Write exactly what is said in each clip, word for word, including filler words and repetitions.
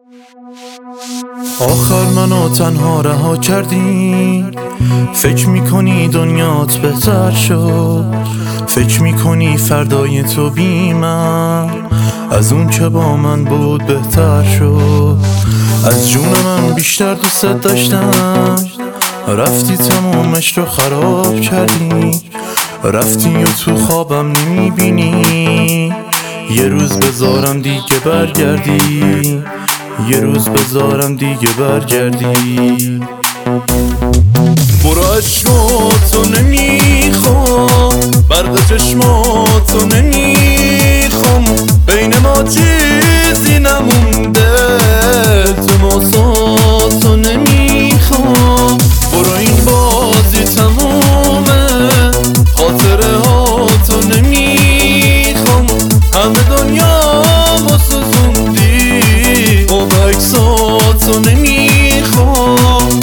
آخر منو تنها رها کردی، فکر میکنی دنیات بهتر شد، فکر میکنی فردای تو بی من از اون که با من بود بهتر شد. از جون من بیشتر دوست داشتم، رفتی تمومش رو خراب کردی، رفتی و تو خوابم نمیبینی، یه روز بذارم دیگه برگردی، یه روز بذارم دیگه برگردی. برو عشقاتو نمیخوام، برق چشماتو نمیخوام، بین ما چیزی نمونده، التماساتو نمیخوام. برو این بازی تمومه، خاطره هاتو نمیخوام، همه دنیامو سوزوندی، با عکساتو نمیخوام.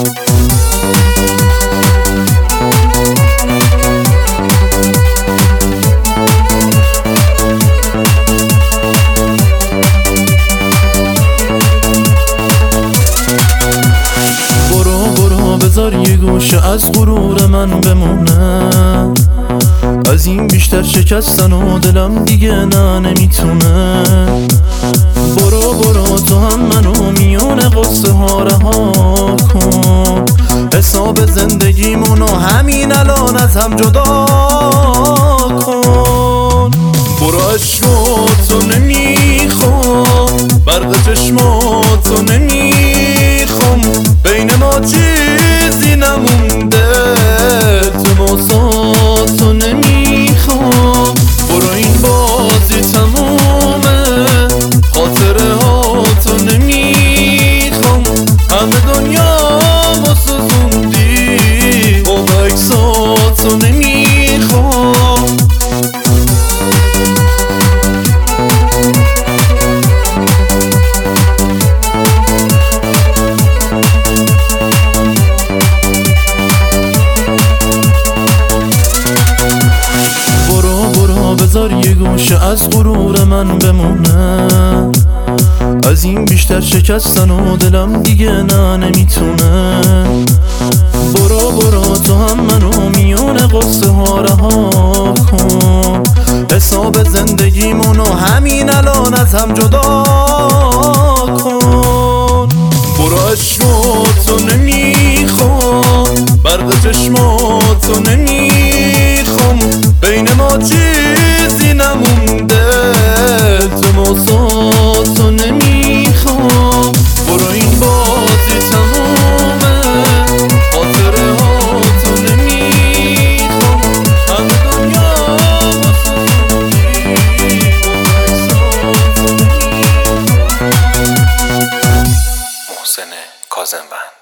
بذار یه گوشه از غرور من بمونه، از این بیشتر شکستن و دلم دیگه نه نمیتونه. برو برو تو هم منو میونه قصه ها رها کن، حساب زندگیمونو همین الان از هم جدا کن. برو عشقاتو نمیخوام، برق چشماتو نمیخوام، بین ما چیزی نمونده، التماساتو نمیخوام. برو این بازی تمومه، خاطره هاتو نمیخوام، همه دنیامو سوزوندی، با عکساتو نمیخوام. بذار یه گوشه از غرور من بمونه، از این بیشتر شکستن و دلم دیگه نه نمیتونه. برو برو تو هم منو میونه قصه ها رها کن، حساب زندگیمونو همین الان از هم جدا کن. برو عشقاتو نمیخوام، برق چشماتو نمیخوام، بین ما چیزی نمونده، التماساتو نمیخوام. برو این بازی تمومه، خاطره هاتو نمیخوام، همه دنیامو سوزوندی، با عکساتو نمیخوام. محسن کاظم‌بند.